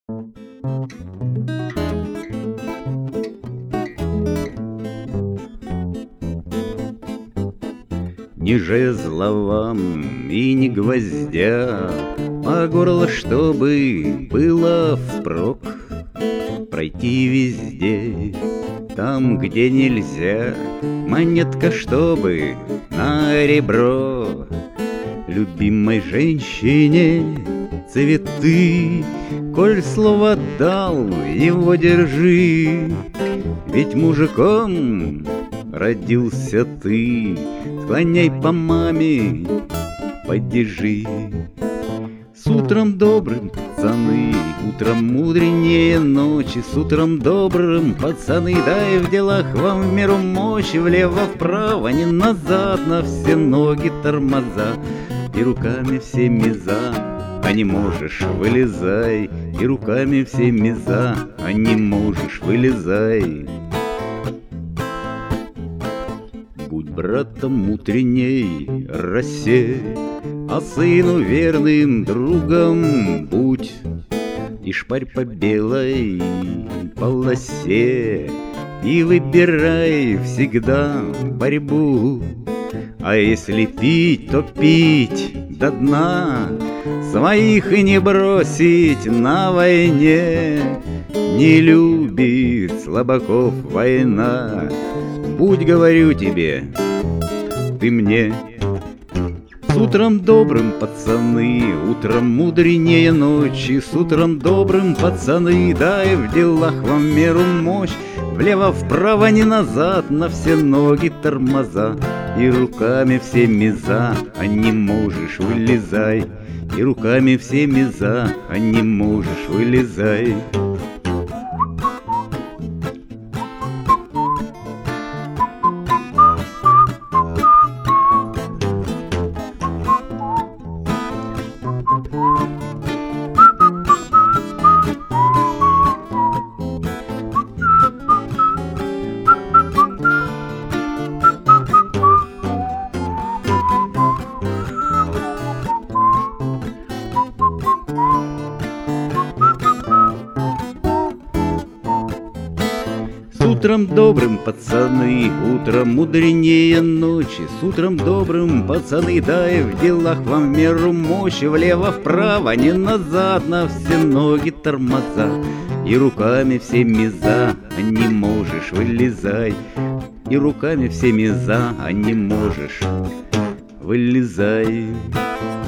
Ни жезла вам и ни гвоздя, а горло, чтобы было впрок. Пройти везде, там, где нельзя, монетка, чтобы на ребро. Любимой женщине цветы, коль слово дал, его держи. Ведь мужиком родился ты, склоняй по маме падежи. С утром добрым, пацаны, утром мудренее ночи. С утром добрым, пацаны, дай в делах вам в меру мощи. Влево-вправо, не назад, на все ноги тормоза. И руками всеми за, а не можешь, вылезай. И руками всеми за, а не можешь, вылезай. Будь братом утренней росе, а сыну верным другом будь. И шпарь по белой полосе, и выбирай всегда борьбу. А если пить, то пить до дна, своих и не бросить на войне. Не любит слабаков война, будь, говорю тебе, ты мне. С утром добрым, пацаны, утром мудренее ночи. С утром добрым, пацаны, дай в делах вам меру мощь. Влево-вправо, не назад, на все ноги тормоза. И руками всеми за, а не можешь, вылезай. И руками всеми за, а не можешь, вылезай. С утром добрым, пацаны, утром мудренее ночи. С утром добрым, пацаны, дай в делах вам в меру мощи. Влево-вправо, не назад, на все ноги тормоза. И руками всеми за, а не можешь, вылезай. И руками всеми за, а не можешь, вылезай.